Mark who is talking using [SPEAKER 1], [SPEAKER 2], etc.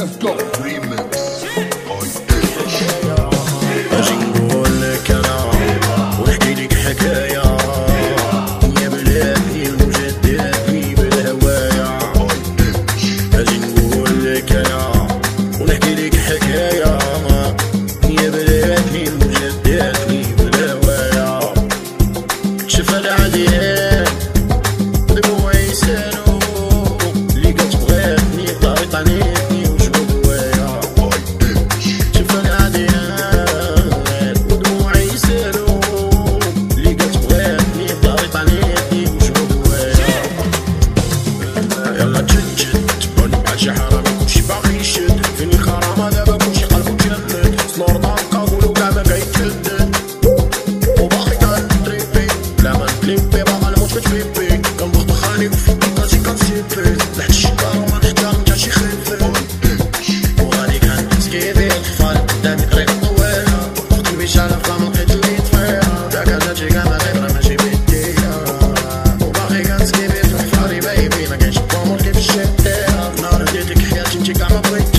[SPEAKER 1] Let's go. Remix.
[SPEAKER 2] اجي نقول لك انا ونحكي لك حكايه يا بلادي المجددني بالهوايه. اجي نقول لك انا ونحكي لك حكايه يا بلادي المجددني بالهوايه. شوف العديان دموعي يسالو اللي قالت بغاتني طارت عنيتني وجبو هوايه. شوف العديان ودموعي يسالو اللي قالت بغاتني طارت عنيتني وجبو هوايه. يلا تجد تبان مع شي حرامي كلشي باغي يشد فين الكرامه دابا كلشي قلبو جلد سنور طاقه قولو كاع ما كيتجدد وباقي كنتريبي بلا ما نكليبي باغا نموت في تبيبي كنبغض خاني وفي بكاتي كنسيبي تحت الشبار وما نحتاج نتا شي خيفي وغادي كنسكيبي الخفال قدامي طريق طويله وقت بشارة فما لقيت اللي يطفيها دا كنجي كاع ما غير ماشي بيديا وباغي كنسكيبي في الحفاري بايبي ما كاينش بامور كيف الشيطيها نهار هديتك حياتي انتي كاع ما بغيتيها.